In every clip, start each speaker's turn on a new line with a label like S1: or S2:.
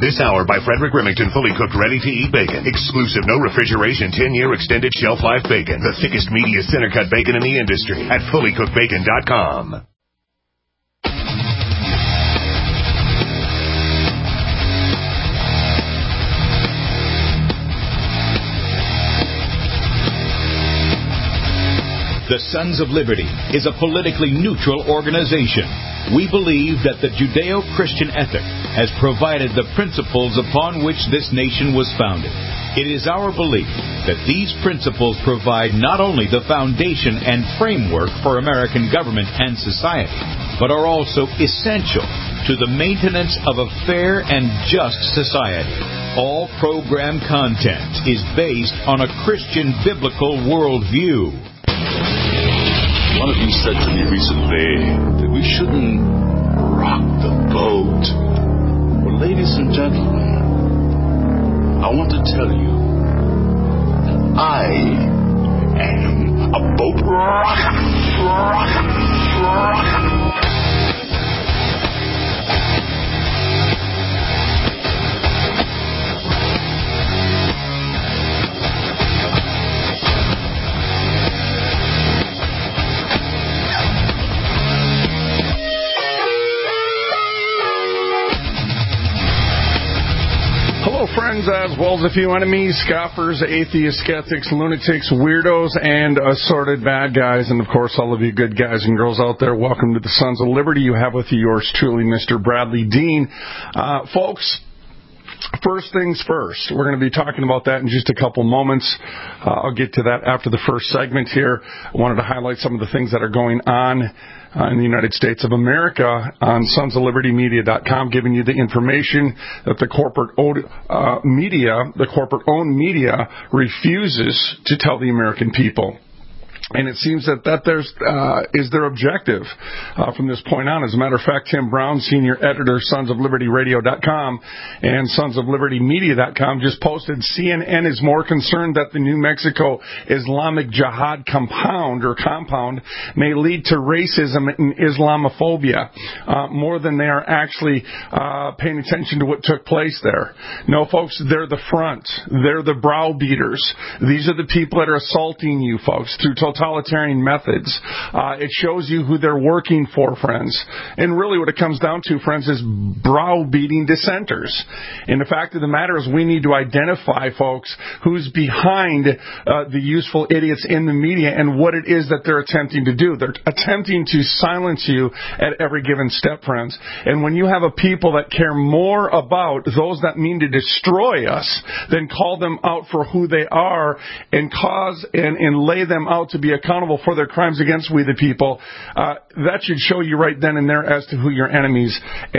S1: This hour by Frederick Remington, fully cooked, ready-to-eat bacon. Exclusive, no refrigeration, 10-year extended shelf life bacon. The thickest, meatiest, center-cut bacon in the industry at fullycookedbacon.com.
S2: The Sons of Liberty is a politically neutral organization. We believe that the Judeo-Christian ethic has provided the principles upon which this nation was founded. It is our belief that these principles provide not only the foundation and framework for American government and society, but are also essential to the maintenance of a fair and just society. All program content is based on a Christian biblical worldview.
S3: One of you said to me recently that we shouldn't rock the boat. Well, ladies and gentlemen, I want to tell you that I am a boat rocker.
S4: Friends, as well as a few enemies, scoffers, atheists, skeptics, lunatics, weirdos, and assorted bad guys, and of course all of you good guys and girls out there, welcome to the Sons of Liberty. You have with you yours truly, Mr. Bradley Dean. Folks, first things first. We're going to be talking about that in just a couple moments. I'll get to that after the first segment here. I wanted to highlight some of the things that are going on in the United States of America on sonsoflibertymedia.com, giving you the information that the corporate-owned media refuses to tell the American people. And it seems that is their objective from this point on. As a matter of fact, Tim Brown, senior editor, sonsoflibertyradio.com and sonsoflibertymedia.com, just posted CNN is more concerned that the New Mexico Islamic Jihad compound may lead to racism and Islamophobia more than they are actually paying attention to what took place there. No, folks, they're the front. They're the browbeaters. These are the people that are assaulting you, folks, through totalitarian methods. It shows you who they're working for, friends. And really what it comes down to, friends, is browbeating dissenters. And the fact of the matter is we need to identify, folks, who's behind the useful idiots in the media and what it is that they're attempting to do. They're attempting to silence you at every given step, friends. And when you have a people that care more about those that mean to destroy us than call them out for who they are and cause and lay them out to be accountable for their crimes against we the people, that should show you right then and there as to who your enemies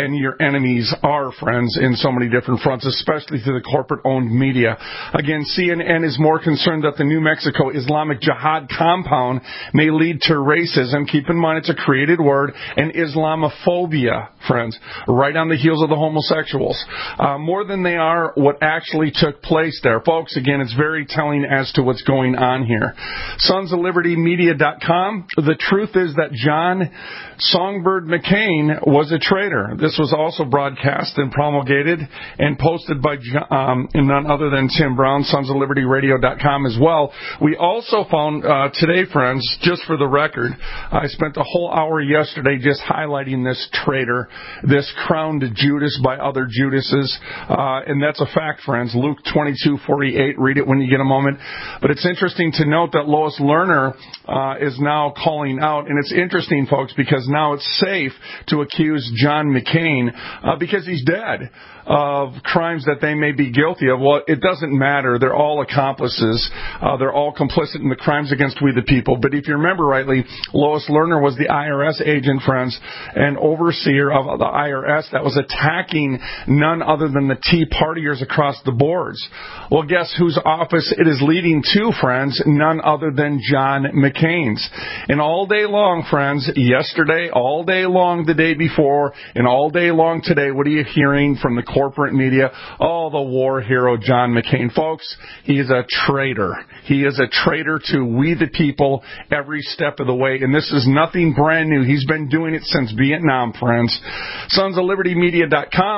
S4: are, friends, in so many different fronts, especially through the corporate-owned media. Again, CNN is more concerned that the New Mexico Islamic Jihad compound may lead to racism. Keep in mind it's a created word, and Islamophobia, friends, right on the heels of the homosexuals, more than they are what actually took place there. Folks, again, it's very telling as to what's going on here. sonsoflibertymedia.com. The truth is that John Songbird McCain was a traitor. This was also broadcast and promulgated and posted by none other than Tim Brown, sonsoflibertyradio.com as well. We also found today, friends, just for the record, I spent a whole hour yesterday just highlighting this traitor, this crowned Judas by other Judases, and that's a fact, friends. Luke 22:48. Read it when you get a moment. But it's interesting to note that Lois Lerner is now calling out, and it's interesting, folks, because now it's safe to accuse John McCain because he's dead of crimes that they may be guilty of. Well, it doesn't matter. They're all accomplices. They're all complicit in the crimes against we the people. But if you remember rightly, Lois Lerner was the IRS agent, friends, and overseer of the IRS that was attacking none other than the Tea Partiers across the boards. Well, guess whose office it is leading to, friends? None other than John McCain's. And all day long, friends, yesterday, all day long the day before, and all day long today, what are you hearing from the corporate media? Oh, the war hero John McCain. Folks, he is a traitor. He is a traitor to we the people every step of the way. And this is nothing brand new. He's been doing it since Vietnam, friends. sonsoflibertymedia.com.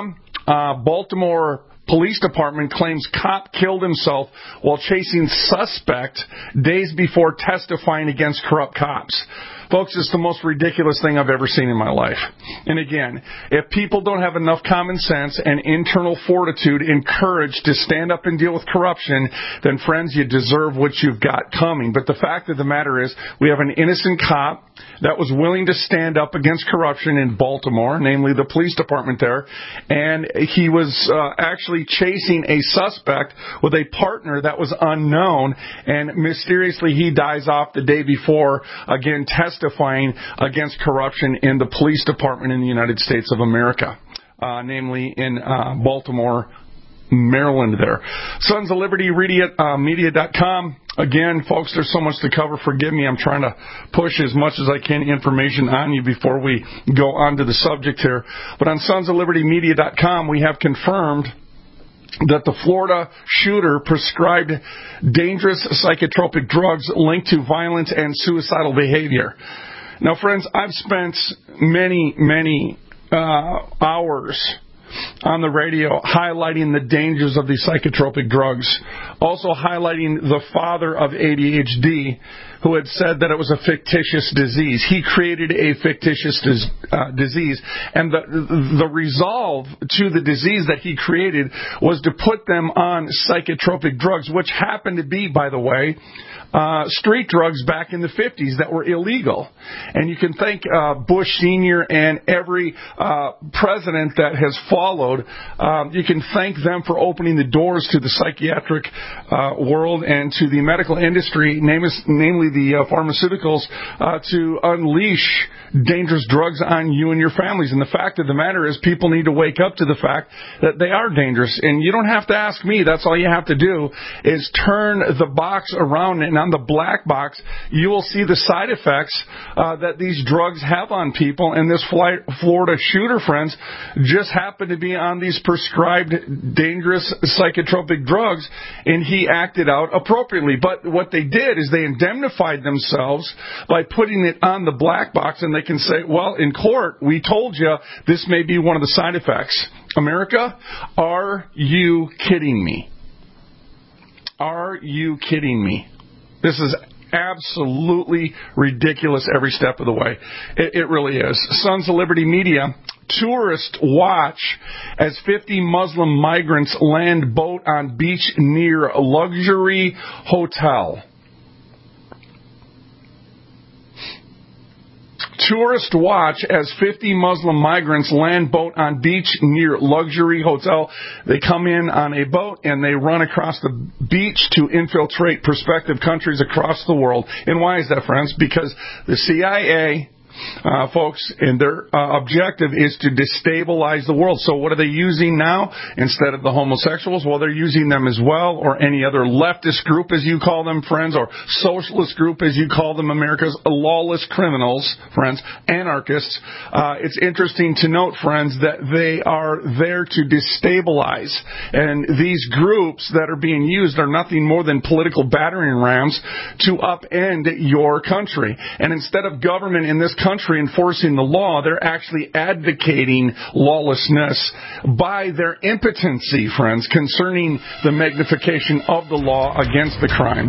S4: Baltimore Police Department claims cop killed himself while chasing suspect days before testifying against corrupt cops. Folks, it's the most ridiculous thing I've ever seen in my life. And again, if people don't have enough common sense and internal fortitude and courage to stand up and deal with corruption, then friends, you deserve what you've got coming. But the fact of the matter is, we have an innocent cop that was willing to stand up against corruption in Baltimore, namely the police department there, and he was actually chasing a suspect with a partner that was unknown, and mysteriously he dies off the day before, again testifying against corruption in the police department in the United States of America, namely in Baltimore, Maryland there. Sons of Liberty Media.com. Again, folks, there's so much to cover. Forgive me. I'm trying to push as much as I can information on you before we go on to the subject here. But on Sons of Liberty Media.com, we have confirmed that the Florida shooter prescribed dangerous psychotropic drugs linked to violent and suicidal behavior. Now, friends, I've spent many hours on the radio highlighting the dangers of these psychotropic drugs, also highlighting the father of ADHD who had said that it was a fictitious disease. He created a fictitious disease, and the resolve to the disease that he created was to put them on psychotropic drugs, which happened to be, by the way, street drugs back in the 50s that were illegal. And you can thank Bush Sr. and every president that has followed. You can thank them for opening the doors to the psychiatric world and to the medical industry, namely the pharmaceuticals, to unleash dangerous drugs on you and your families. And the fact of the matter is, people need to wake up to the fact that they are dangerous. And you don't have to ask me. That's all you have to do is turn the box around, and on the black box, you will see the side effects that these drugs have on people. And this Florida shooter, friends, just happened to be on these prescribed dangerous psychotropic drugs, and he acted out appropriately. But what they did is they indemnified themselves by putting it on the black box, and they can say, well, in court, we told you this may be one of the side effects. America, are you kidding me? Are you kidding me? This is absolutely ridiculous every step of the way. It really is. Sons of Liberty Media. Tourists watch as 50 Muslim migrants land boat on beach near luxury hotel. Tourists watch as 50 Muslim migrants land boat on beach near luxury hotel. They come in on a boat and they run across the beach to infiltrate prospective countries across the world. And why is that, friends? Because the CIA, folks, and their objective is to destabilize the world. So what are they using now instead of the homosexuals? Well, they're using them as well, or any other leftist group, as you call them, friends, or socialist group, as you call them, America's lawless criminals, friends, anarchists. It's interesting to note, friends, that they are there to destabilize. And these groups that are being used are nothing more than political battering rams to upend your country. And instead of government in this country enforcing the law, they're actually advocating lawlessness by their impotency, friends, concerning the magnification of the law against the crimes.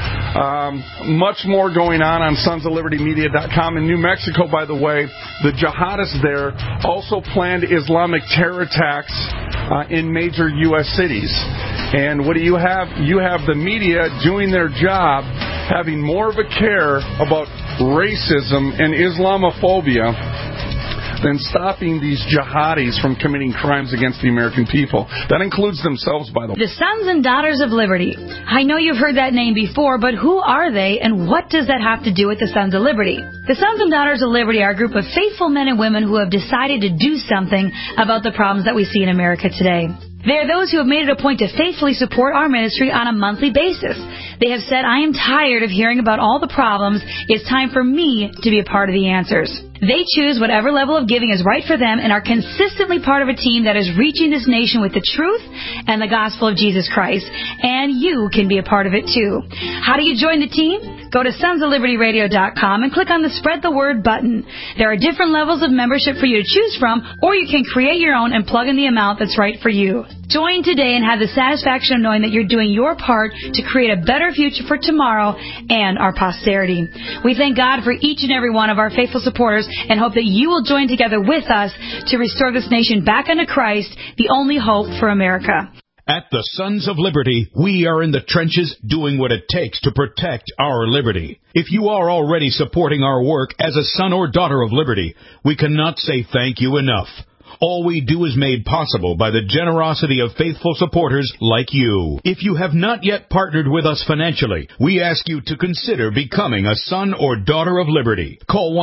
S4: Much more going on sonsoflibertymedia.com. In New Mexico, by the way, the jihadists there also planned Islamic terror attacks in major U.S. cities. And what do you have? You have the media doing their job, having more of a care about racism and Islamophobia than stopping these jihadis from committing crimes against the American people. That includes themselves, by the way.
S5: The Sons and Daughters of Liberty. I know you've heard that name before, but who are they, and what does that have to do with the Sons of Liberty? The Sons and Daughters of Liberty are a group of faithful men and women who have decided to do something about the problems that we see in America today. They are those who have made it a point to faithfully support our ministry on a monthly basis. They have said, I am tired of hearing about all the problems. It's time for me to be a part of the answers. They choose whatever level of giving is right for them and are consistently part of a team that is reaching this nation with the truth and the gospel of Jesus Christ. And you can be a part of it too. How do you join the team? Go to sonsoflibertyradio.com and click on the Spread the Word button. There are different levels of membership for you to choose from, or you can create your own and plug in the amount that's right for you. Join today and have the satisfaction of knowing that you're doing your part to create a better future for tomorrow and our posterity. We thank God for each and every one of our faithful supporters and hope that you will join together with us to restore this nation back unto Christ, the only hope for America.
S2: At the Sons of Liberty, we are in the trenches doing what it takes to protect our liberty. If you are already supporting our work as a son or daughter of liberty, we cannot say thank you enough. All we do is made possible by the generosity of faithful supporters like you. If you have not yet partnered with us financially, we ask you to consider becoming a son or daughter of liberty. Call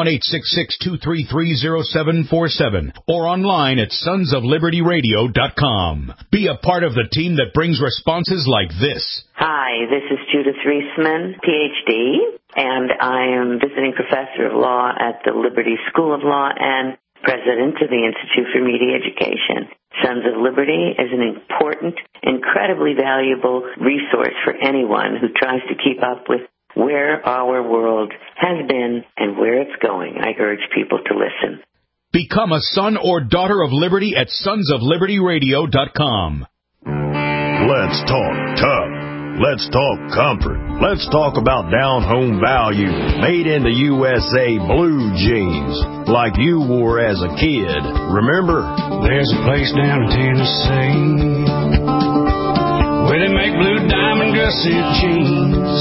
S2: 1-866-233-0747 or online at sonsoflibertyradio.com. Be a part of the team that brings responses like this.
S6: Hi, this is Judith Reisman, Ph.D., and I am visiting professor of law at the Liberty School of Law and president of the Institute for Media Education. Sons of Liberty is an important, incredibly valuable resource for anyone who tries to keep up with where our world has been and where it's going. I urge people to listen.
S2: Become a son or daughter of liberty at sonsoflibertyradio.com.
S7: Let's talk tough. Let's talk comfort. Let's talk about down-home value, made in the USA blue jeans, like you wore as a kid. Remember?
S8: There's a place down in Tennessee where they make blue diamond gusset jeans.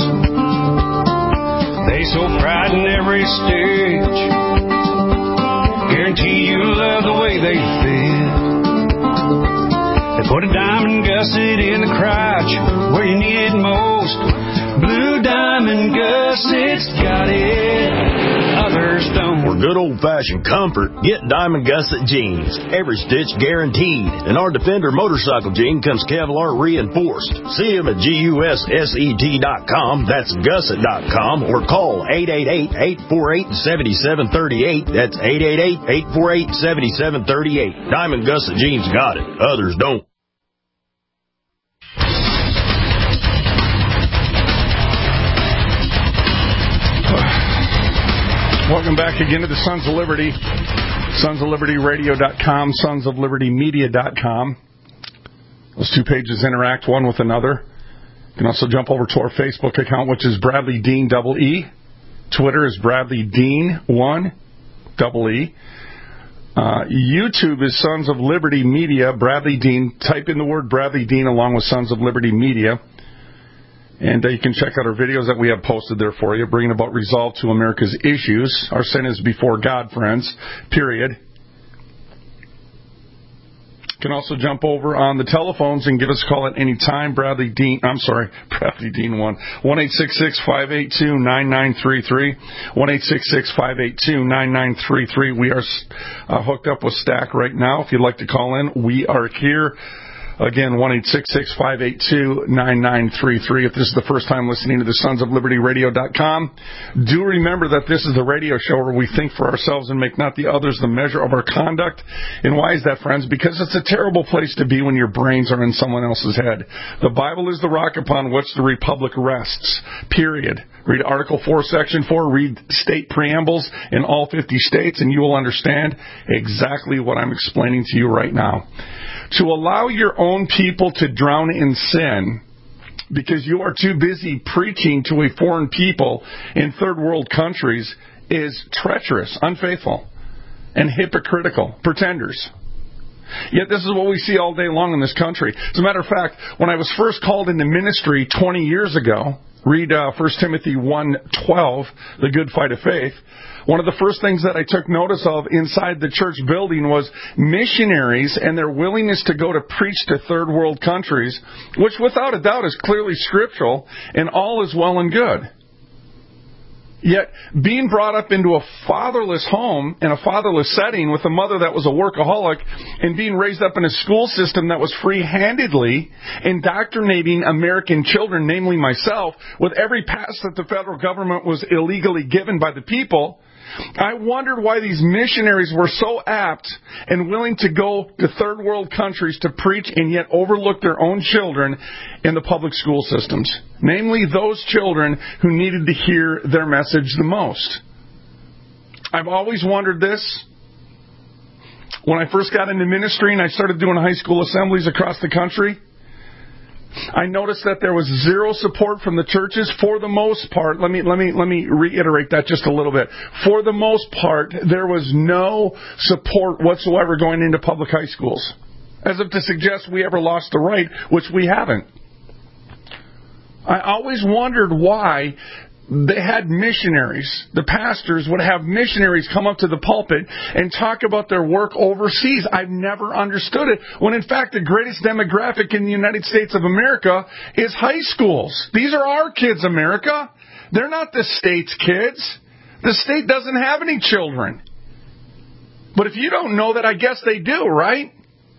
S8: They so pride in every stitch, guarantee you'll love the way they fit. They put a diamond gusset in the crotch where you need it most. Blue diamond gussets got it, others don't.
S7: For good old-fashioned comfort, get Diamond Gusset jeans. Every stitch guaranteed. And our Defender motorcycle jean comes Kevlar reinforced. See them at GUSSET.com. That's gusset.com. Or call 888-848-7738. That's 888-848-7738. Diamond Gusset jeans got it, others don't.
S4: Welcome back again to the Sons of Liberty. SonsOfLibertyRadio.com, SonsOfLibertyMedia.com. Those two pages interact one with another. You can also jump over to our Facebook account, which is Bradley Dean EE. Twitter is Bradley Dean 1 EE. YouTube is Sons of Liberty Media, Bradley Dean. Type in the word Bradley Dean along with Sons of Liberty Media. And you can check out our videos that we have posted there for you, bringing about resolve to America's issues. Our sin is before God, friends, period. You can also jump over on the telephones and give us a call at any time. Bradley Dean 1. 1-866-582-9933. 1-866-582-9933. We are hooked up with Stack right now. If you'd like to call in, we are here. Again, 1-866-582-9933. If this is the first time listening to the SonsOfLibertyRadio.com, do remember that this is the radio show where we think for ourselves and make not the others the measure of our conduct. And why is that, friends? Because it's a terrible place to be when your brains are in someone else's head. The Bible is the rock upon which the republic rests, period. Read Article 4, Section 4, read state preambles in all 50 states, and you will understand exactly what I'm explaining to you right now. To allow your own people to drown in sin because you are too busy preaching to a foreign people in third world countries is treacherous, unfaithful, and hypocritical. Pretenders. Yet this is what we see all day long in this country. As a matter of fact, when I was first called into ministry 20 years ago, read 1 Timothy 1:12, the good fight of faith. One of the first things that I took notice of inside the church building was missionaries and their willingness to go to preach to third world countries, which without a doubt is clearly scriptural, and all is well and good. Yet, being brought up into a fatherless home, in a fatherless setting, with a mother that was a workaholic, and being raised up in a school system that was free-handedly indoctrinating American children, namely myself, with every pass that the federal government was illegally given by the people, I wondered why these missionaries were so apt and willing to go to third world countries to preach and yet overlook their own children in the public school systems. Namely, those children who needed to hear their message the most. I've always wondered this. When I first got into ministry and I started doing high school assemblies across the country, I noticed that there was zero support from the churches for the most part. Let me reiterate that just a little bit. For the most part, there was no support whatsoever going into public high schools. As if to suggest we ever lost the right, which we haven't. I always wondered why they had missionaries. The pastors would have missionaries come up to the pulpit and talk about their work overseas. I've never understood it. When in fact the greatest demographic in the United States of America is high schools. These are our kids, America. They're not the state's kids. The state doesn't have any children. But if you don't know that, I guess they do, right?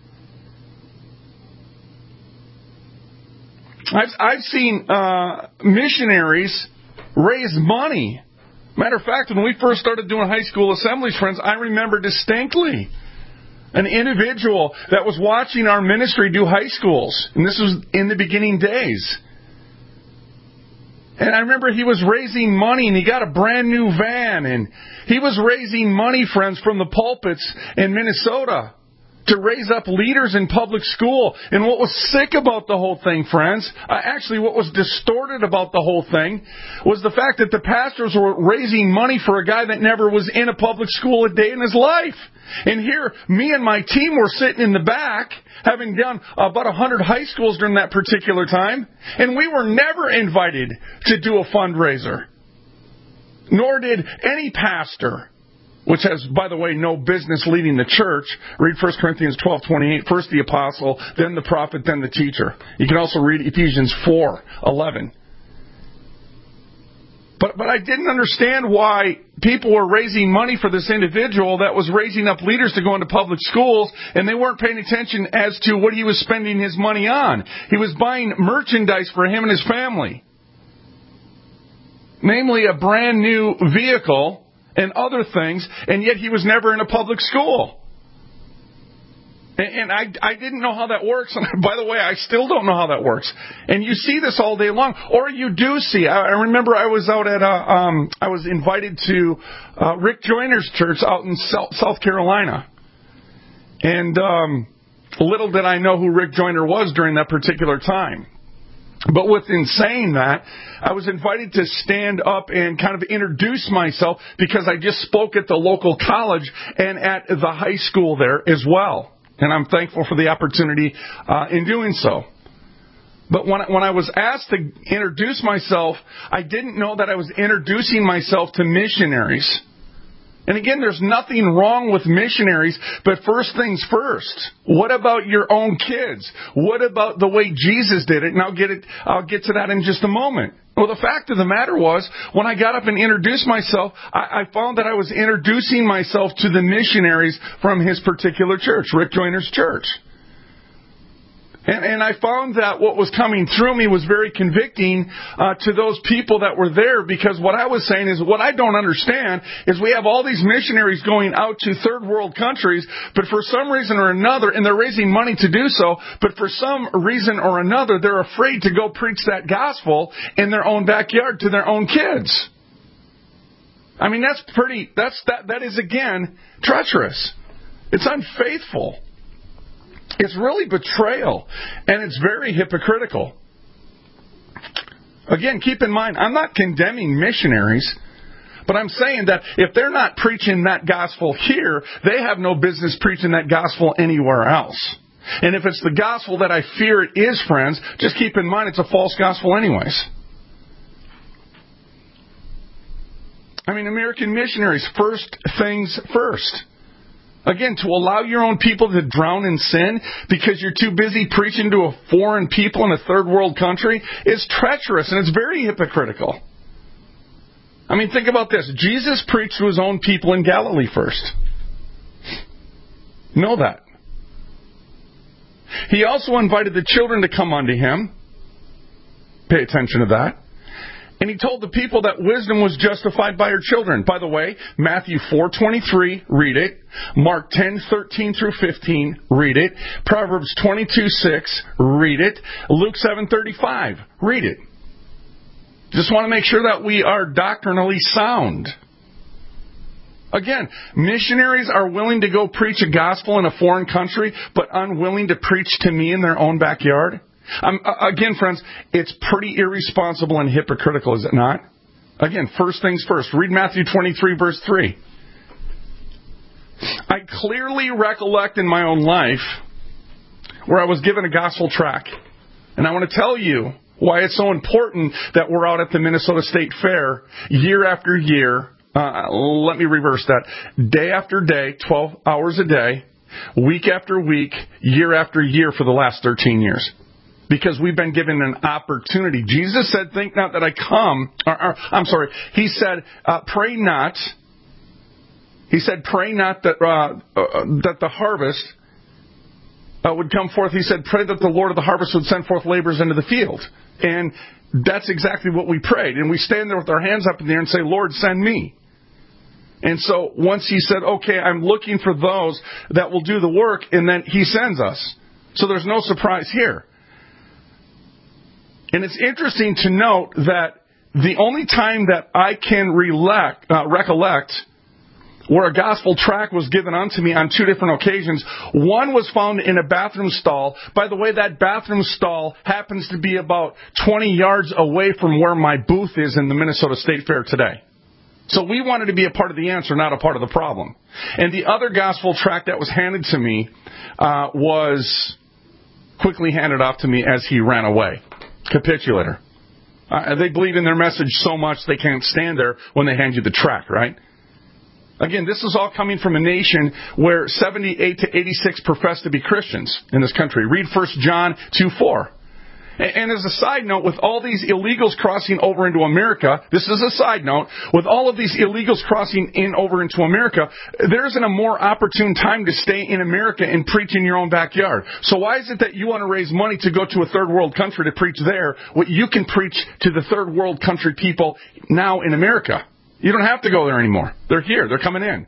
S4: I've seen missionaries raise money. Matter of fact, when we first started doing high school assemblies, friends, I remember distinctly an individual that was watching our ministry do high schools. And this was in the beginning days. And I remember he was raising money, and he got a brand new van. And he was raising money, friends, from the pulpits in Minnesota to raise up leaders in public school. And what was sick about the whole thing, friends, actually what was distorted about the whole thing, was the fact that the pastors were raising money for a guy that never was in a public school a day in his life. And here, me and my team were sitting in the back, having done about 100 high schools during that particular time, and we were never invited to do a fundraiser. Nor did any pastor, which has, by the way, no business leading the church. Read 1 Corinthians 12:28. First the apostle, then the prophet, then the teacher. You can also read Ephesians 4:11. But I didn't understand why people were raising money for this individual that was raising up leaders to go into public schools, and they weren't paying attention as to what he was spending his money on. He was buying merchandise for him and his family. Namely, a brand new vehicle and other things, and yet he was never in a public school. And I didn't know how that works. And by the way, I still don't know how that works. And you see this all day long, or you do see. I remember I was out at I was invited to Rick Joyner's church out in South Carolina, and little did I know who Rick Joyner was during that particular time. But within saying that, I was invited to stand up and kind of introduce myself because I just spoke at the local college and at the high school there as well. And I'm thankful for the opportunity in doing so. But when I was asked to introduce myself, I didn't know that I was introducing myself to missionaries. And again, there's nothing wrong with missionaries, but first things first. What about your own kids? What about the way Jesus did it? And I'll get to that in just a moment. Well, the fact of the matter was, when I got up and introduced myself, I found that I was introducing myself to the missionaries from his particular church, Rick Joyner's church. And I found that what was coming through me was very convicting to those people that were there, because what I was saying is, what I don't understand is we have all these missionaries going out to third world countries, but for some reason or another, and they're raising money to do so, but for some reason or another, they're afraid to go preach that gospel in their own backyard to their own kids. I mean, that is again treacherous. It's unfaithful. It's really betrayal, and it's very hypocritical. Again, keep in mind, I'm not condemning missionaries, but I'm saying that if they're not preaching that gospel here, they have no business preaching that gospel anywhere else. And if it's the gospel that I fear it is, friends, just keep in mind it's a false gospel anyways. I mean, American missionaries, first things first. Again, to allow your own people to drown in sin because you're too busy preaching to a foreign people in a third world country is treacherous, and it's very hypocritical. I mean, think about this. Jesus preached to his own people in Galilee first. Know that. He also invited the children to come unto him. Pay attention to that. And he told the people that wisdom was justified by her children. By the way, Matthew 4:23, read it. Mark 10:13 through 15, read it. Proverbs 22:6, read it. Luke 7:35, read it. Just want to make sure that we are doctrinally sound. Again, missionaries are willing to go preach a gospel in a foreign country, but unwilling to preach to me in their own backyard. Again, friends, it's pretty irresponsible and hypocritical, is it not? Again, first things first. Read Matthew 23, verse 3. I clearly recollect in my own life where I was given a gospel tract. And I want to tell you why it's so important that we're out at the Minnesota State Fair year after year. Let me reverse that. Day after day, 12 hours a day, week after week, year after year for the last 13 years. Because we've been given an opportunity. Jesus said, think not that I come. He said, pray not. He said, pray not that the harvest would come forth. He said, pray that the Lord of the harvest would send forth laborers into the field. And that's exactly what we prayed. And we stand there with our hands up in the air and say, Lord, send me. And so once he said, okay, I'm looking for those that will do the work, and then he sends us. So there's no surprise here. And it's interesting to note that the only time that I can recollect where a gospel tract was given unto me on two different occasions, one was found in a bathroom stall. By the way, that bathroom stall happens to be about 20 yards away from where my booth is in the Minnesota State Fair today. So we wanted to be a part of the answer, not a part of the problem. And the other gospel tract that was handed to me was quickly handed off to me as he ran away. Capitulator. They believe in their message so much they can't stand there when they hand you the tract, right? Again, this is all coming from a nation where 78 to 86 profess to be Christians in this country. Read 1 John 2:4. And as a side note, with all these illegals crossing over into America, this is a side note, with all of these illegals crossing over into America, there isn't a more opportune time to stay in America and preach in your own backyard. So why is it that you want to raise money to go to a third world country to preach there, what you can preach to the third world country people now in America? You don't have to go there anymore. They're here. They're coming in.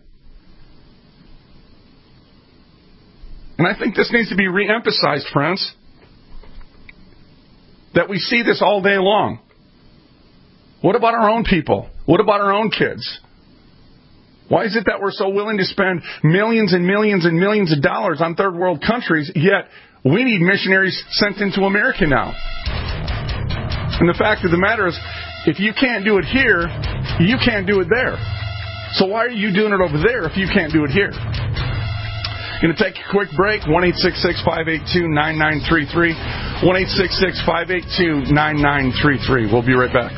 S4: And I think this needs to be re-emphasized, friends. That we see this all day long. What about our own people? What about our own kids? Why is it that we're so willing to spend millions and millions and millions of dollars on third world countries, yet we need missionaries sent into America now? And the fact of the matter is, if you can't do it here, you can't do it there. So why are you doing it over there if you can't do it here? Going to take a quick break. 1-866-582-9933. 1-866-582-9933. We'll be right back.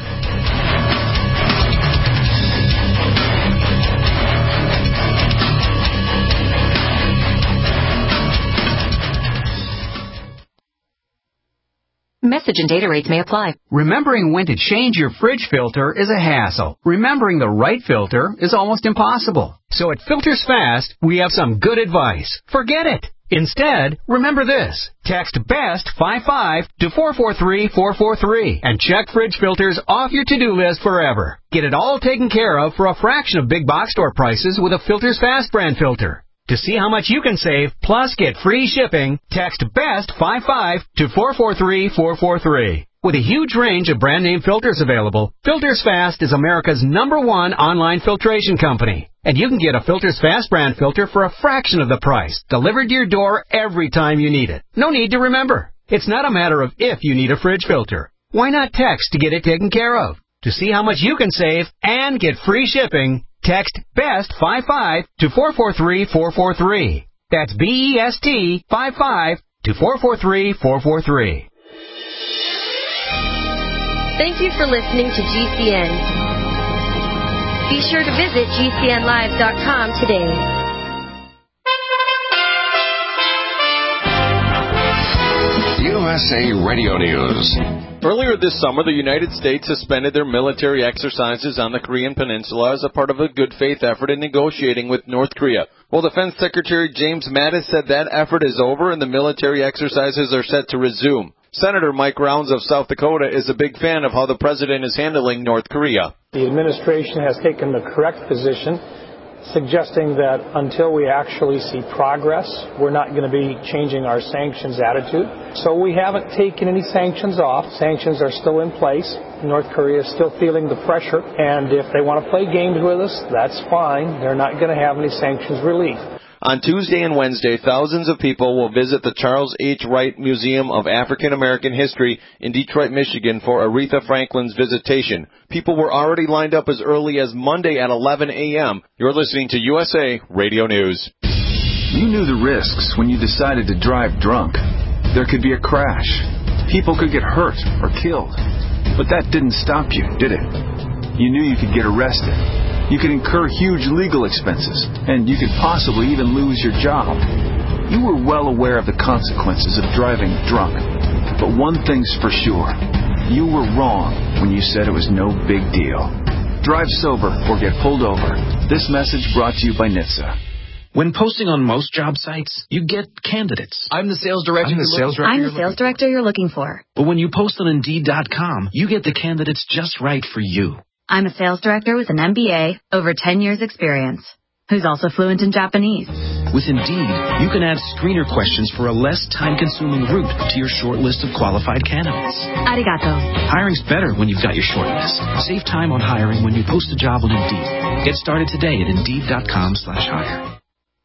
S9: Message and data rates may apply.
S10: Remembering when to change your fridge filter is a hassle. Remembering the right filter is almost impossible. So at Filters Fast, we have some good advice. Forget it. Instead, remember this. Text BEST55 to 443-443 and check fridge filters off your to-do list forever. Get it all taken care of for a fraction of big box store prices with a Filters Fast brand filter. To see how much you can save, plus get free shipping, text BEST55 to 443-443. With a huge range of brand name filters available, Filters Fast is America's #1 online filtration company. And you can get a Filters Fast brand filter for a fraction of the price, delivered to your door every time you need it. No need to remember. It's not a matter of if you need a fridge filter. Why not text to get it taken care of? To see how much you can save and get free shipping, text BEST55 to 443-443. That's BEST55 to 443-443.
S11: Thank you for listening to GCN. Be sure to visit GCNlive.com today.
S1: USA Radio News.
S12: Earlier this summer, the United States suspended their military exercises on the Korean Peninsula as a part of a good faith effort in negotiating with North Korea. Well, Defense Secretary James Mattis said that effort is over and the military exercises are set to resume. Senator Mike Rounds of South Dakota is a big fan of how the president is handling North Korea.
S13: The administration has taken the correct position, suggesting that until we actually see progress, we're not going to be changing our sanctions attitude. So we haven't taken any sanctions off. Sanctions are still in place. North Korea is still feeling the pressure, and if they want to play games with us, that's fine. They're not going to have any sanctions relief.
S12: On Tuesday and Wednesday, thousands of people will visit the Charles H. Wright Museum of African American History in Detroit, Michigan for Aretha Franklin's visitation. People were already lined up as early as Monday at 11 a.m. You're listening to USA Radio News.
S14: You knew the risks when you decided to drive drunk. There could be a crash. People could get hurt or killed. But that didn't stop you, did it? You knew you could get arrested. You could incur huge legal expenses, and you could possibly even lose your job. You were well aware of the consequences of driving drunk. But one thing's for sure. You were wrong when you said it was no big deal. Drive sober or get pulled over. This message brought to you by NHTSA.
S15: When posting on most job sites, you get candidates. I'm the sales director.
S9: I'm the sales director you're looking for.
S15: But when you post on Indeed.com, you get the candidates just right for you.
S9: I'm a sales director with an MBA, over 10 years experience, who's also fluent in Japanese.
S15: With Indeed, you can add screener questions for a less time-consuming route to your short list of qualified candidates.
S9: Arigato.
S15: Hiring's better when you've got your short list. Save time on hiring when you post a job on Indeed. Get started today at Indeed.com/hire.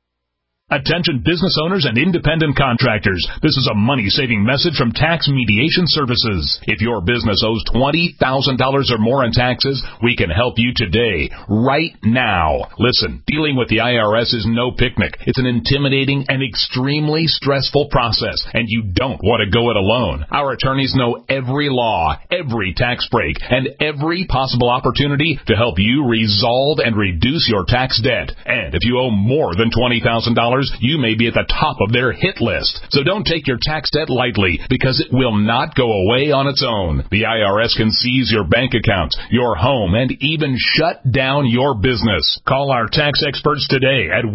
S16: Attention business owners and independent contractors. This is a money-saving message from Tax Mediation Services. If your business owes $20,000 or more in taxes, we can help you today, right now. Listen, dealing with the IRS is no picnic. It's an intimidating and extremely stressful process, and you don't want to go it alone. Our attorneys know every law, every tax break, and every possible opportunity to help you resolve and reduce your tax debt. And if you owe more than $20,000, you may be at the top of their hit list. So don't take your tax debt lightly, because it will not go away on its own. The IRS can seize your bank accounts, your home, and even shut down your business. Call our tax experts today at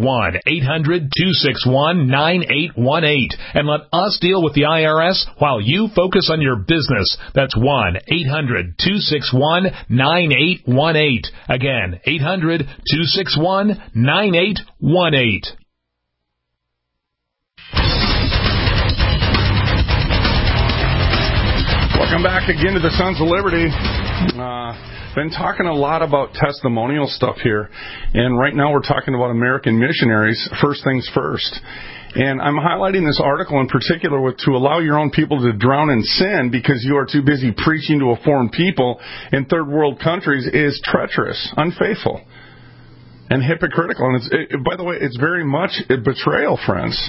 S16: 1-800-261-9818 and let us deal with the IRS while you focus on your business. That's 1-800-261-9818. Again, 800-261-9818.
S4: Welcome back again to the Sons of Liberty. Been talking a lot about testimonial stuff here, and right now we're talking about American missionaries. First things first. And I'm highlighting this article in particular to allow your own people to drown in sin because you are too busy preaching to a foreign people in third world countries is treacherous, unfaithful, and hypocritical. And by the way, it's very much a betrayal, friends.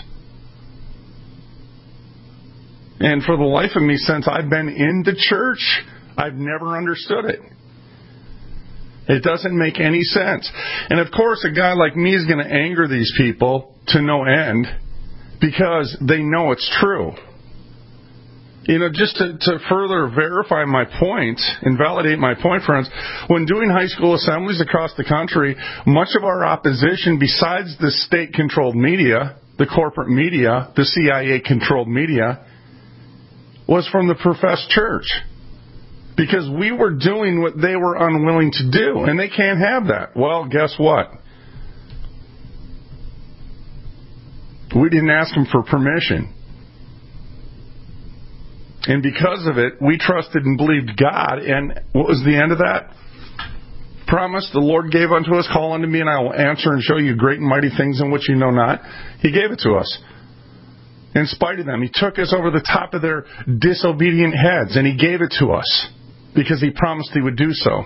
S4: And for the life of me, since I've been in the church, I've never understood it. It doesn't make any sense. And of course, a guy like me is going to anger these people to no end because they know it's true. You know, just to further verify my point and validate my point, friends, when doing high school assemblies across the country, much of our opposition, besides the state-controlled media, the corporate media, the CIA-controlled media, was from the professed church, because we were doing what they were unwilling to do, and they can't have that. Well, guess what? We didn't ask them for permission. And because of it, we trusted and believed God, and what was the end of that? Promise the Lord gave unto us, call unto me, and I will answer and show you great and mighty things in which you know not. He gave it to us. In spite of them, He took us over the top of their disobedient heads, and He gave it to us because He promised He would do so.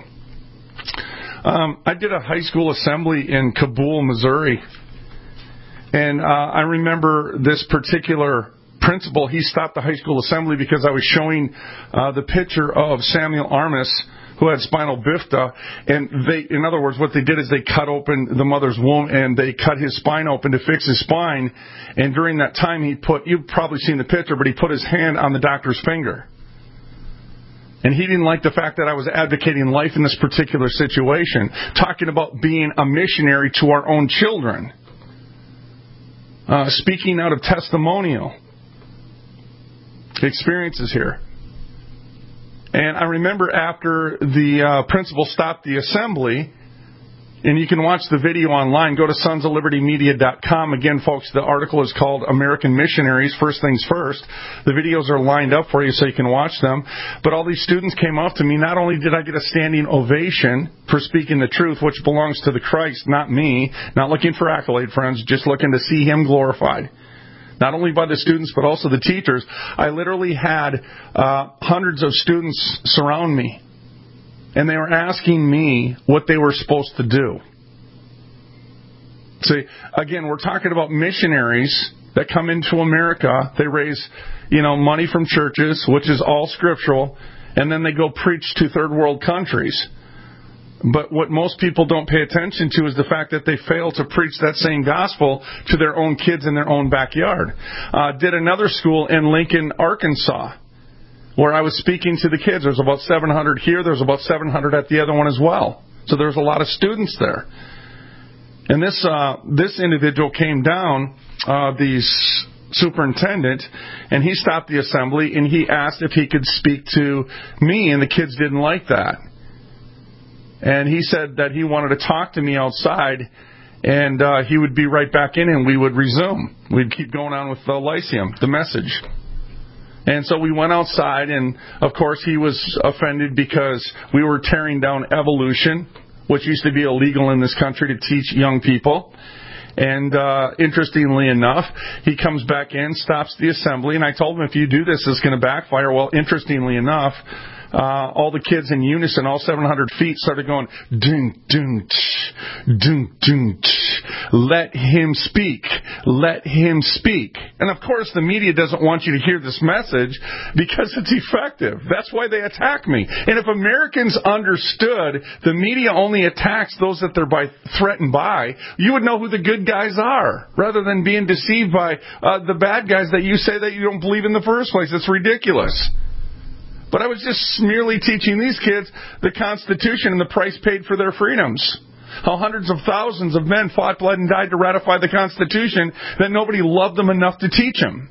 S4: I did a high school assembly in Kabul, Missouri, and I remember this particular principal. He stopped the high school assembly because I was showing the picture of Samuel Armis, who had spinal bifida, and in other words, what they did is they cut open the mother's womb and they cut his spine open to fix his spine. And during that time, you've probably seen the picture, but he put his hand on the doctor's finger. And he didn't like the fact that I was advocating life in this particular situation, talking about being a missionary to our own children, speaking out of testimonial. experiences here. And I remember after the principal stopped the assembly, and you can watch the video online. Go to sonsoflibertymedia.com. Again, folks, the article is called American Missionaries, First Things First. The videos are lined up for you so you can watch them. But all these students came up to me. Not only did I get a standing ovation for speaking the truth, which belongs to the Christ, not me, not looking for accolade, friends, just looking to see Him glorified. Not only by the students, but also the teachers. I literally had hundreds of students surround me. And they were asking me what they were supposed to do. See, again, we're talking about missionaries that come into America. They raise, money from churches, which is all scriptural, and then they go preach to third world countries. But what most people don't pay attention to is the fact that they fail to preach that same gospel to their own kids in their own backyard. Did another school in Lincoln, Arkansas, where I was speaking to the kids. There's about 700 here. There's about 700 at the other one as well. So there's a lot of students there. And this individual came down, the superintendent, and he stopped the assembly, and he asked if he could speak to me, and the kids didn't like that. And he said that he wanted to talk to me outside, and he would be right back in, and we would resume. We'd keep going on with the Lyceum, the message. And so we went outside, and of course he was offended because we were tearing down evolution, which used to be illegal in this country to teach young people. And interestingly enough, he comes back in, stops the assembly, and I told him, if you do this, it's going to backfire. Well, interestingly enough, all the kids in unison, all 700 feet, started going, dun, dun, tsh, dun, dun, tsh. Let him speak. Let him speak. And of course, the media doesn't want you to hear this message because it's effective. That's why they attack me. And if Americans understood the media only attacks those that they're threatened by, you would know who the good guys are, rather than being deceived by the bad guys that you say that you don't believe in the first place. It's ridiculous. But I was just merely teaching these kids the Constitution and the price paid for their freedoms. How hundreds of thousands of men fought, bled, and died to ratify the Constitution, that nobody loved them enough to teach them.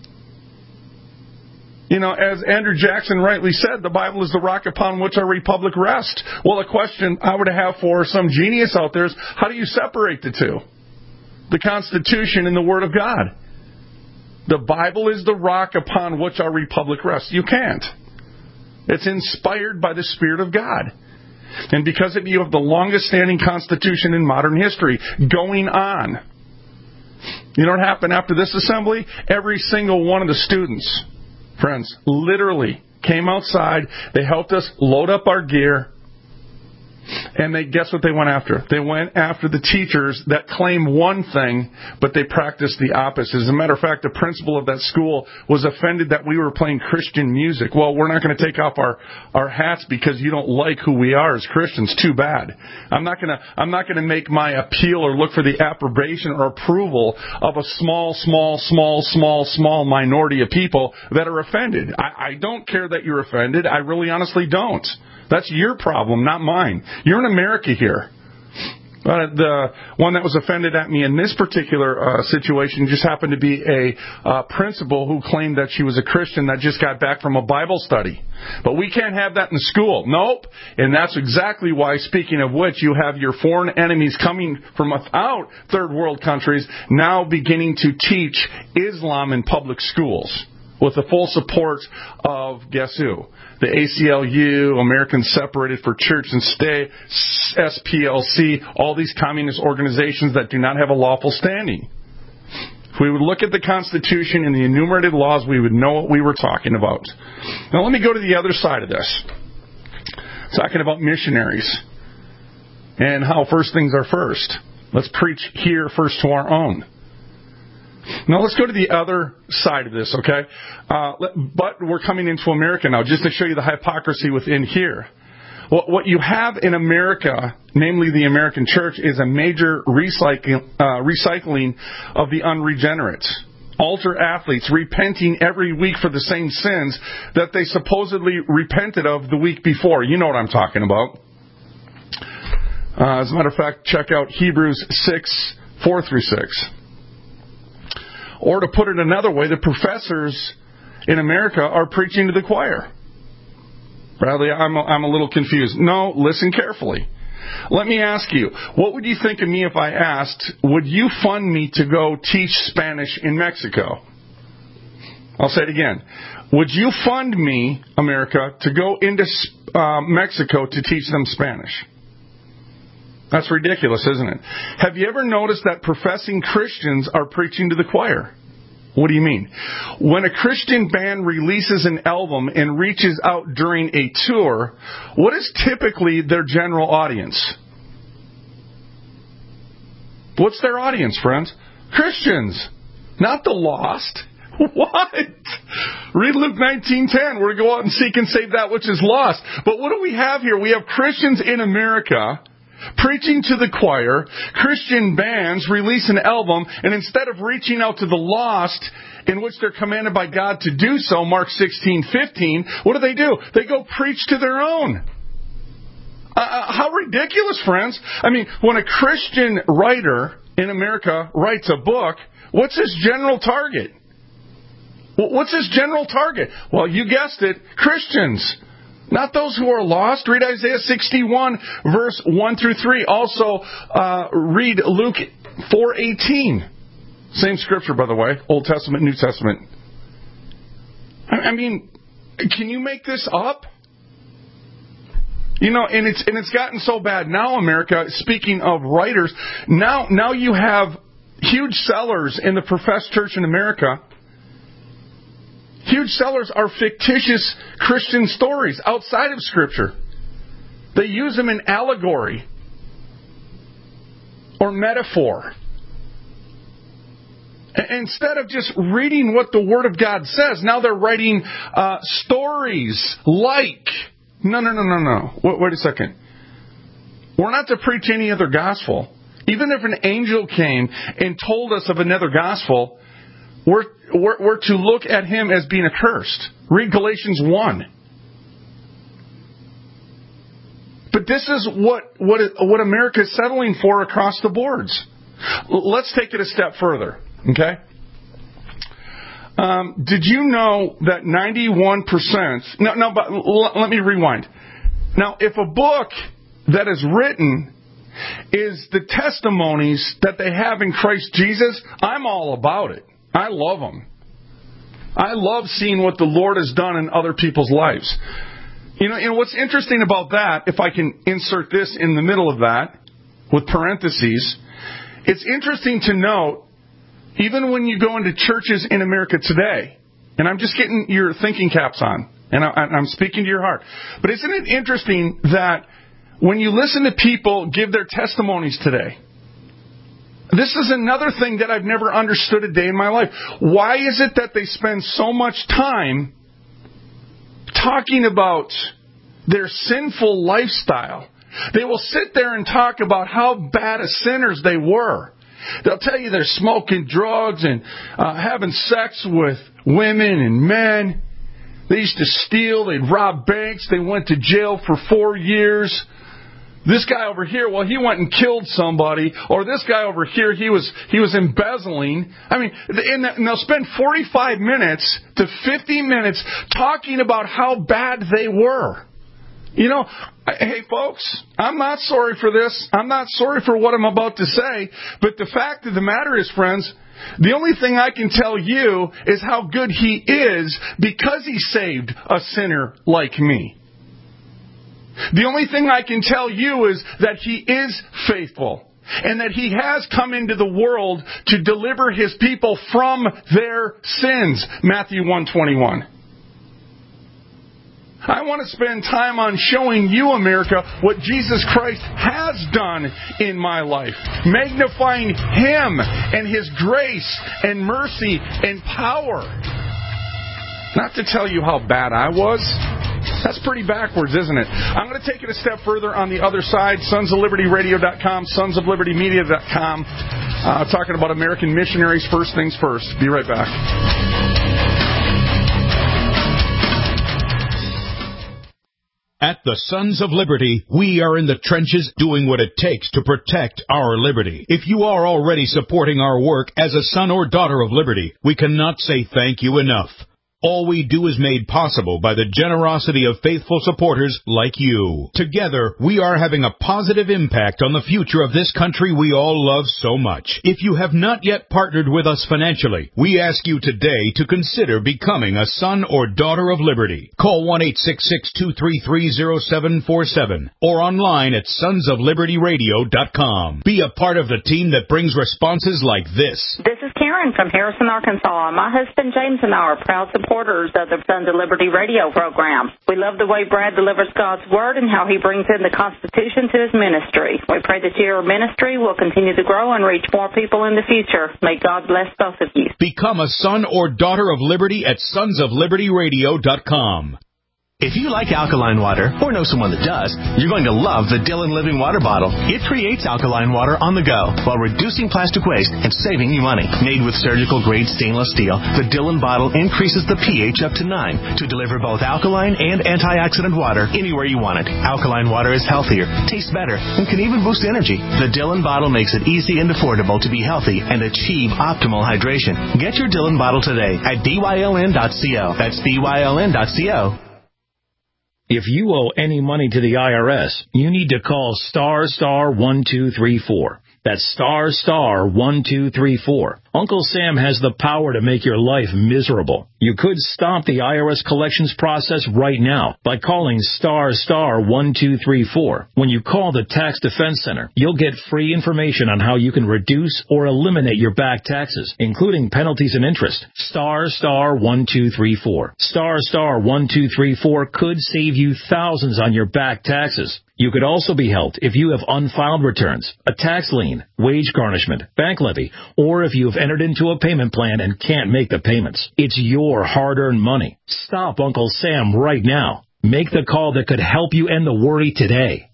S4: As Andrew Jackson rightly said, the Bible is the rock upon which our republic rests. Well, a question I would have for some genius out there is, how do you separate the two? The Constitution and the Word of God. The Bible is the rock upon which our republic rests. You can't. It's inspired by the Spirit of God. And because of you have the longest standing Constitution in modern history going on. You know what happened after this assembly? Every single one of the students, friends, literally came outside. They helped us load up our gear. And guess what they went after? They went after the teachers that claim one thing, but they practice the opposite. As a matter of fact, the principal of that school was offended that we were playing Christian music. Well, we're not going to take off our hats because you don't like who we are as Christians. Too bad. I'm not going to make my appeal or look for the approbation or approval of a small minority of people that are offended. I don't care that you're offended. I really honestly don't. That's your problem, not mine. You're in America here. The one that was offended at me in this particular situation just happened to be a principal who claimed that she was a Christian that just got back from a Bible study. But we can't have that in school. Nope. And that's exactly why, speaking of which, you have your foreign enemies coming from without third world countries now beginning to teach Islam in public schools with the full support of, guess who? The ACLU, Americans Separated for Church and State, SPLC, all these communist organizations that do not have a lawful standing. If we would look at the Constitution and the enumerated laws, we would know what we were talking about. Now let me go to the other side of this. Talking about missionaries and how first things are first. Let's preach here first to our own. Now let's go to the other side of this, okay? But we're coming into America now, just to show you the hypocrisy within here. What you have in America, namely the American church, is a major recycling of the unregenerate. Altar athletes repenting every week for the same sins that they supposedly repented of the week before. You know what I'm talking about. As a matter of fact, check out Hebrews 6, 4 through 6. Or to put it another way, the professors in America are preaching to the choir. Bradley, I'm a little confused. No, listen carefully. Let me ask you, what would you think of me if I asked, would you fund me to go teach Spanish in Mexico? I'll say it again. Would you fund me, America, to go into Mexico to teach them Spanish? That's ridiculous, isn't it? Have you ever noticed that professing Christians are preaching to the choir? What do you mean? When a Christian band releases an album and reaches out during a tour, what is typically their general audience? What's their audience, friends? Christians, not the lost. What? Read Luke 19:10. We're going to go out and seek and save that which is lost. But what do we have here? We have Christians in America preaching to the choir. Christian bands release an album, and instead of reaching out to the lost, in which they're commanded by God to do so, Mark 16:15, what do? They go preach to their own. How ridiculous, friends. I mean, when a Christian writer in America writes a book, what's his general target? What's his general target? Well, you guessed it, Christians. Not those who are lost. Read Isaiah 61, verse 1 through 3. Also, read Luke 4:18. Same scripture, by the way. Old Testament, New Testament. I mean, can you make this up? You know, and it's gotten so bad now, America, speaking of writers, now you have huge sellers in the professed church in America. Huge sellers are fictitious Christian stories outside of Scripture. They use them in allegory or metaphor. Instead of just reading what the Word of God says, now they're writing stories like... No. Wait a second. We're not to preach any other gospel. Even if an angel came and told us of another gospel, we're to look at him as being accursed. Read Galatians 1. But this is what America is settling for across the boards. Let's take it a step further. Okay? Did you know that 91%... No, but let me rewind. Now, if a book that is written is the testimonies that they have in Christ Jesus, I'm all about it. I love them. I love seeing what the Lord has done in other people's lives. You know, and what's interesting about that, if I can insert this in the middle of that, with parentheses, it's interesting to note, even when you go into churches in America today, and I'm just getting your thinking caps on, and I'm speaking to your heart, but isn't it interesting that when you listen to people give their testimonies today, this is another thing that I've never understood a day in my life. Why is it that they spend so much time talking about their sinful lifestyle? They will sit there and talk about how bad of sinners they were. They'll tell you they're smoking drugs and having sex with women and men. They used to steal. They'd rob banks. They went to jail for 4 years. This guy over here, well, he went and killed somebody. Or this guy over here, he was embezzling. I mean, and they'll spend 45 minutes to 50 minutes talking about how bad they were. You know, hey, folks, I'm not sorry for this. I'm not sorry for what I'm about to say. But the fact of the matter is, friends, the only thing I can tell you is how good He is because He saved a sinner like me. The only thing I can tell you is that He is faithful and that He has come into the world to deliver His people from their sins. Matthew 1:21. I want to spend time on showing you, America, what Jesus Christ has done in my life. Magnifying Him and His grace and mercy and power. Not to tell you how bad I was. That's pretty backwards, isn't it? I'm going to take it a step further on the other side. SonsOfLibertyRadio.com, SonsOfLibertyMedia.com. Talking about American missionaries, first things first. Be right back.
S2: At the Sons of Liberty, we are in the trenches doing what it takes to protect our liberty. If you are already supporting our work as a son or daughter of liberty, we cannot say thank you enough. All we do is made possible by the generosity of faithful supporters like you. Together, we are having a positive impact on the future of this country we all love so much. If you have not yet partnered with us financially, we ask you today to consider becoming a son or daughter of liberty. Call 1-866-233-0747 or online at sonsoflibertyradio.com. Be a part of the team that brings responses like this.
S17: This is Karen from Harrison, Arkansas. My husband James and I are proud supporters of the Sons of Liberty radio program. We love the way Brad delivers God's Word and how he brings in the Constitution to his ministry. We pray that your ministry will continue to grow and reach more people in the future. May God bless both of you.
S2: Become a son or daughter of liberty at sonsoflibertyradio.com.
S18: If you like alkaline water, or know someone that does, you're going to love the Dillon Living Water Bottle. It creates alkaline water on the go while reducing plastic waste and saving you money. Made with surgical-grade stainless steel, the Dillon bottle increases the pH up to 9 to deliver both alkaline and antioxidant water anywhere you want it. Alkaline water is healthier, tastes better, and can even boost energy. The Dillon bottle makes it easy and affordable to be healthy and achieve optimal hydration. Get your Dillon bottle today at dyln.co. That's dyln.co.
S19: If you owe any money to the IRS, you need to call *1234. That's *1234. Uncle Sam has the power to make your life miserable. You could stop the IRS collections process right now by calling *1234. When you call the Tax Defense Center, you'll get free information on how you can reduce or eliminate your back taxes, including penalties and interest. *1234. *1234 could save you thousands on your back taxes. You could also be helped if you have unfiled returns, a tax lien, wage garnishment, bank levy, or if you have entered into a payment plan and can't make the payments. It's your hard-earned money. Stop Uncle Sam right now. Make the call that could help you end the worry today.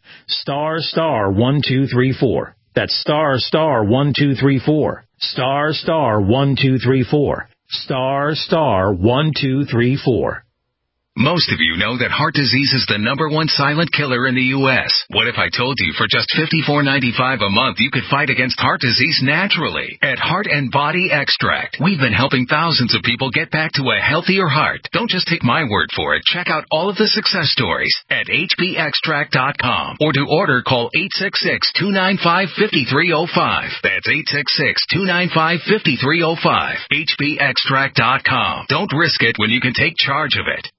S19: *1234. That's *1234. *1234. *1234.
S20: Most of you know that heart disease is the #1 silent killer in the U.S. What if I told you for just $54.95 a month you could fight against heart disease naturally? At Heart and Body Extract, we've been helping thousands of people get back to a healthier heart. Don't just take my word for it. Check out all of the success stories at hbextract.com. Or to order, call 866-295-5305. That's 866-295-5305. hbextract.com. Don't risk it when you can take charge of it.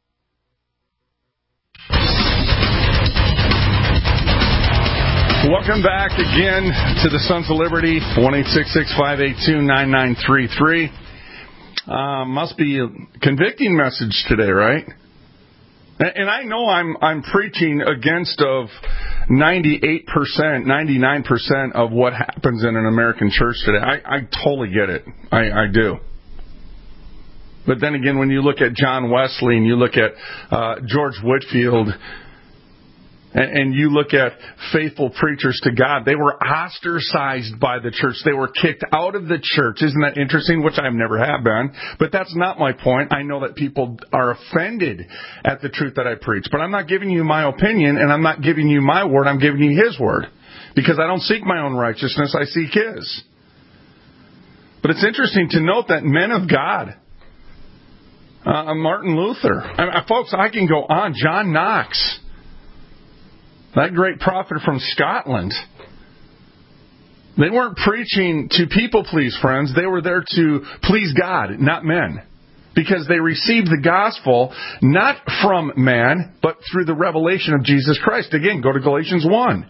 S4: Welcome back again to the Sons of Liberty, 1-866-582-9933. Must be a convicting message today, right? And I know I'm preaching against of 98%, 99% of what happens in an American church today. I totally get it. I do. But then again, when you look at John Wesley and you look at George Whitefield, and you look at faithful preachers to God, they were ostracized by the church. They were kicked out of the church. Isn't that interesting? Which I never have been. But that's not my point. I know that people are offended at the truth that I preach. But I'm not giving you my opinion, and I'm not giving you my word. I'm giving you His word. Because I don't seek my own righteousness. I seek His. But it's interesting to note that men of God, Martin Luther, folks, I can go on, John Knox, that great prophet from Scotland. They weren't preaching to people please, friends. They were there to please God, not men. Because they received the gospel not from man, but through the revelation of Jesus Christ. Again, go to Galatians 1.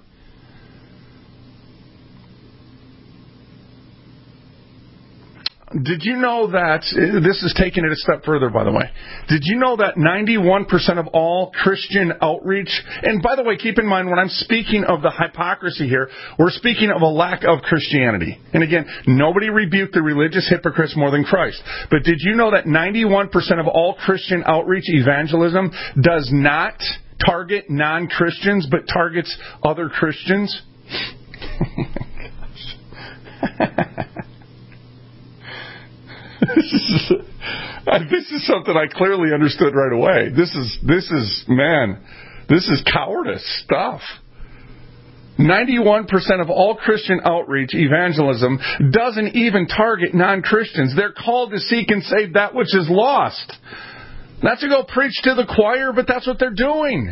S4: Did you know that, this is taking it a step further, by the way, did you know that 91% of all Christian outreach, and by the way, keep in mind when I'm speaking of the hypocrisy here, we're speaking of a lack of Christianity. And again, nobody rebuked the religious hypocrites more than Christ. But did you know that 91% of all Christian outreach evangelism does not target non-Christians, but targets other Christians? This is something I clearly understood right away. This is cowardice stuff. 91% of all Christian outreach evangelism doesn't even target non-Christians. They're called to seek and save that which is lost. Not to go preach to the choir, but that's what they're doing.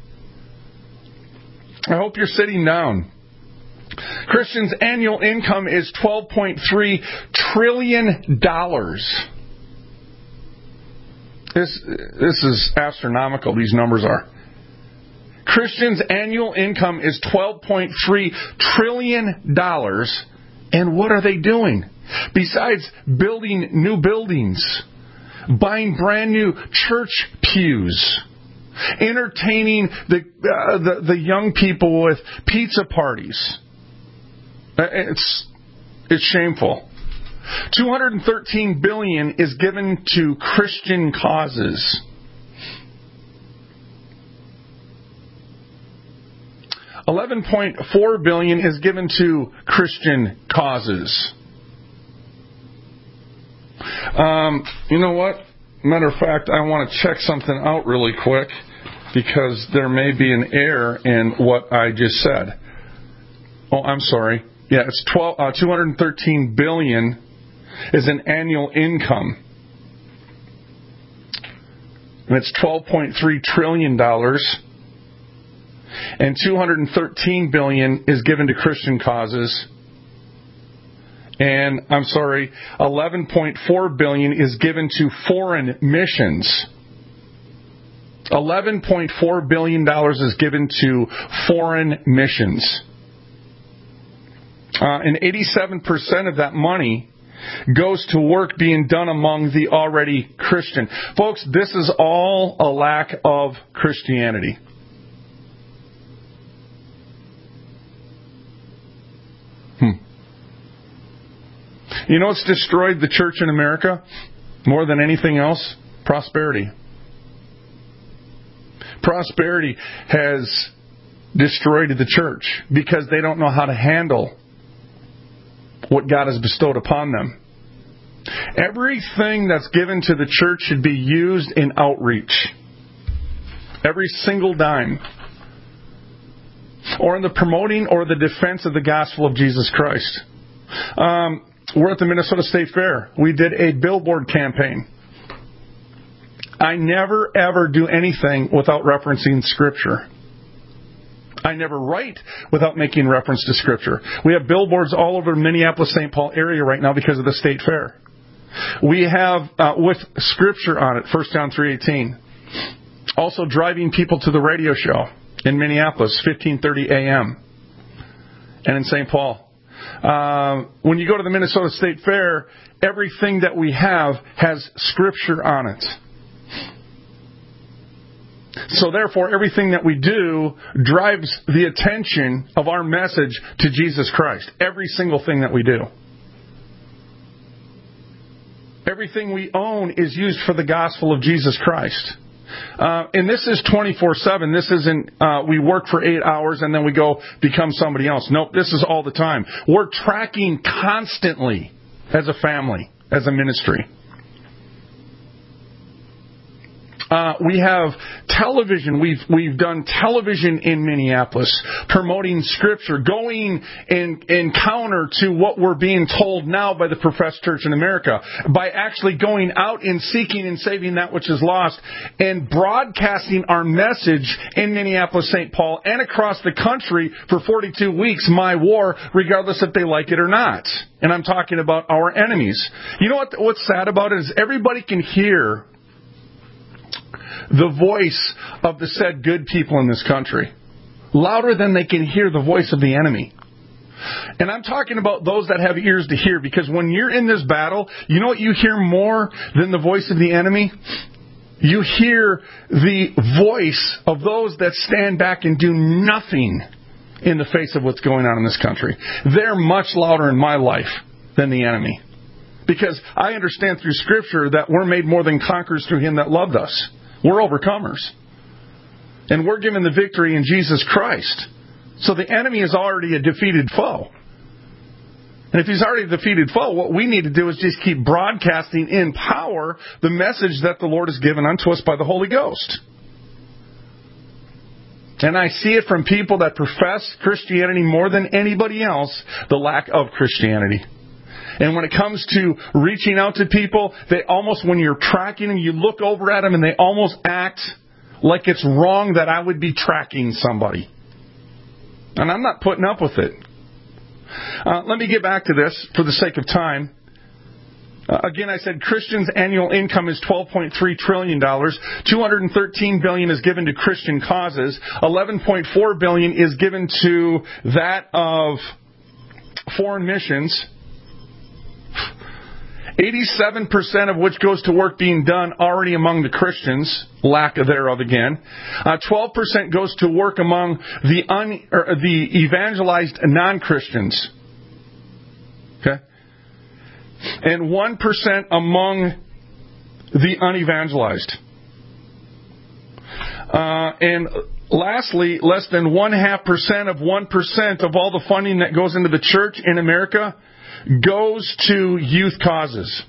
S4: I hope you're sitting down. Christians' annual income is $12.3 trillion. This is astronomical, these numbers are. Christians' annual income is $12.3 trillion. And what are they doing? Besides building new buildings, buying brand new church pews, entertaining the young people with pizza parties. It's shameful. $213 billion is given to Christian causes. $11.4 billion is given to Christian causes. You know what? Matter of fact, I want to check something out really quick because there may be an error in what I just said. Oh, I'm sorry. Yeah, it's $213 billion is an annual income. And it's $12.3 trillion. And $213 billion is given to Christian causes. And, I'm sorry, $11.4 billion is given to foreign missions. $11.4 billion is given to foreign missions. And 87% of that money goes to work being done among the already Christian. Folks, this is all a lack of Christianity. You know what's destroyed the church in America more than anything else? Prosperity. Prosperity has destroyed the church because they don't know how to handle what God has bestowed upon them. Everything that's given to the church should be used in outreach. Every single dime. Or in the promoting or the defense of the gospel of Jesus Christ. We're at the Minnesota State Fair. We did a billboard campaign. I never, ever do anything without referencing Scripture. I never write without making reference to Scripture. We have billboards all over the Minneapolis-St. Paul area right now because of the State Fair. We have, with Scripture on it, 1 John 3:18. Also driving people to the radio show in Minneapolis, 15:30 a.m. And in St. Paul. When you go to the Minnesota State Fair, everything that we have has Scripture on it. So therefore, everything that we do drives the attention of our message to Jesus Christ. Every single thing that we do. Everything we own is used for the gospel of Jesus Christ. And this is 24/7. This isn't we work for 8 hours and then we go become somebody else. Nope, this is all the time. We're tracking constantly as a family, as a ministry. We have television. We've done television in Minneapolis, promoting Scripture, going in counter to what we're being told now by the professed church in America, by actually going out and seeking and saving that which is lost, and broadcasting our message in Minneapolis, St. Paul, and across the country for 42 weeks, my war, regardless if they like it or not. And I'm talking about our enemies. You know what's sad about it is everybody can hear the voice of the said good people in this country, louder than they can hear the voice of the enemy. And I'm talking about those that have ears to hear, because when you're in this battle, you know what you hear more than the voice of the enemy? You hear the voice of those that stand back and do nothing in the face of what's going on in this country. They're much louder in my life than the enemy. Because I understand through Scripture that we're made more than conquerors through Him that loved us. We're overcomers. And we're given the victory in Jesus Christ. So the enemy is already a defeated foe. And if he's already a defeated foe, what we need to do is just keep broadcasting in power the message that the Lord has given unto us by the Holy Ghost. And I see it from people that profess Christianity more than anybody else, the lack of Christianity. And when it comes to reaching out to people, they almost, when you're tracking them, you look over at them and they almost act like it's wrong that I would be tracking somebody. And I'm not putting up with it. Let me get back to this for the sake of time. Again, I said Christians' annual income is $12.3 trillion. $213 billion is given to Christian causes. $11.4 billion is given to that of foreign missions. 87% of which goes to work being done already among the Christians, lack thereof again. 12% goes to work among the evangelized non-Christians. Okay? And 1% among the unevangelized. And lastly, less than 0.5% of 1% of all the funding that goes into the church in America goes to youth causes.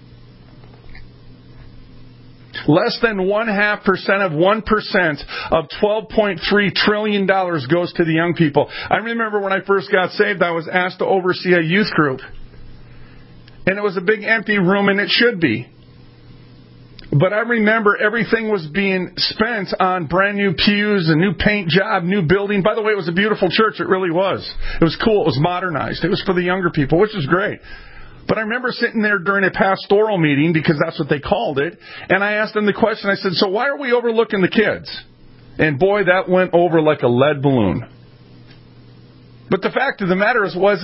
S4: Less than 0.5% of 1% of $12.3 trillion goes to the young people. I remember when I first got saved, I was asked to oversee a youth group. And it was a big empty room, and it should be. But I remember everything was being spent on brand new pews, a new paint job, new building. By the way, it was a beautiful church. It really was. It was cool. It was modernized. It was for the younger people, which is great. But I remember sitting there during a pastoral meeting, because that's what they called it, and I asked them the question. I said, so why are we overlooking the kids? And boy, that went over like a lead balloon. But the fact of the matter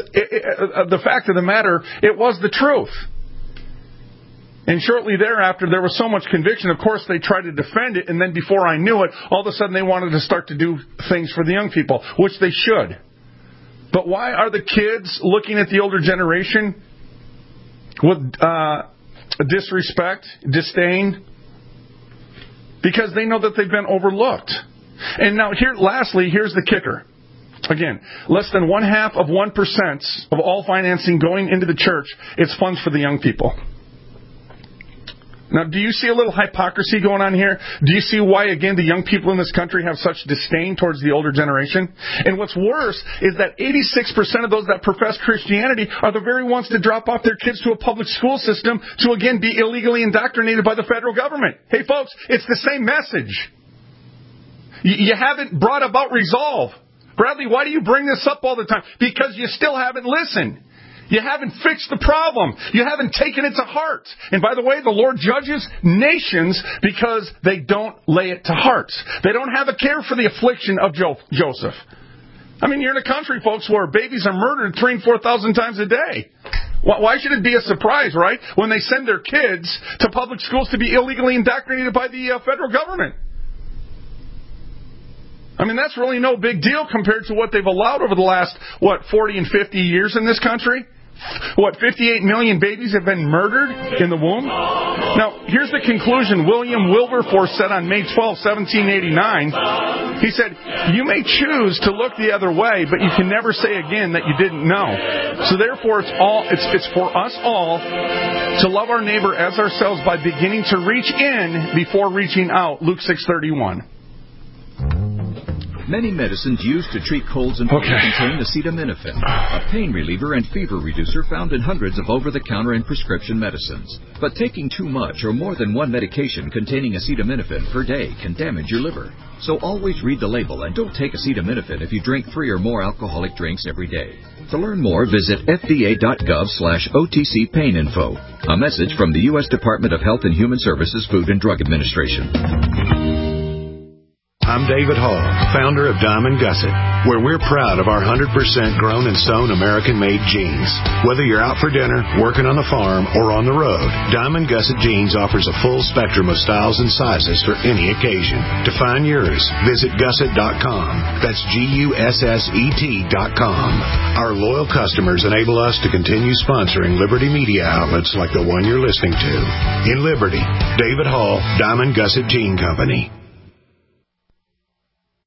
S4: it was the truth. And shortly thereafter, there was so much conviction. Of course, they tried to defend it, and then before I knew it, all of a sudden they wanted to start to do things for the young people, which they should. But why are the kids looking at the older generation with disrespect, disdain? Because they know that they've been overlooked. And now, lastly, here's the kicker. Again, less than 0.5% of 1% of all financing going into the church is funds for the young people. Now, do you see a little hypocrisy going on here? Do you see why, again, the young people in this country have such disdain towards the older generation? And what's worse is that 86% of those that profess Christianity are the very ones to drop off their kids to a public school system to, again, be illegally indoctrinated by the federal government. Hey, folks, it's the same message. You haven't brought about resolve. Bradley, why do you bring this up all the time? Because you still haven't listened. You haven't fixed the problem. You haven't taken it to heart. And by the way, the Lord judges nations because they don't lay it to heart. They don't have a care for the affliction of Joseph. I mean, you're in a country, folks, where babies are murdered 3,000 and 4,000 times a day. Why should it be a surprise, right, when they send their kids to public schools to be illegally indoctrinated by the federal government? I mean, that's really no big deal compared to what they've allowed over the last, 40 and 50 years in this country? 58 million babies have been murdered in the womb? Now, here's the conclusion William Wilberforce said on May 12, 1789. He said, you may choose to look the other way, but you can never say again that you didn't know. So therefore, it's for us all to love our neighbor as ourselves by beginning to reach in before reaching out. Luke 6:31.
S21: Many medicines used to treat colds and flu contain acetaminophen, a pain reliever and fever reducer found in hundreds of over-the-counter and prescription medicines. But taking too much or more than one medication containing acetaminophen per day can damage your liver. So always read the label and don't take acetaminophen if you drink 3 or more alcoholic drinks every day. To learn more, visit fda.gov/OTC pain info. A message from the U.S. Department of Health and Human Services Food and Drug Administration.
S1: I'm David Hall, founder of Diamond Gusset, where we're proud of our 100% grown and sewn American-made jeans. Whether you're out for dinner, working on the farm, or on the road, Diamond Gusset Jeans offers a full spectrum of styles and sizes for any occasion. To find yours, visit gusset.com. That's GUSSET.com. Our loyal customers enable us to continue sponsoring Liberty media outlets like the one you're listening to. In Liberty, David Hall, Diamond Gusset Jean Company.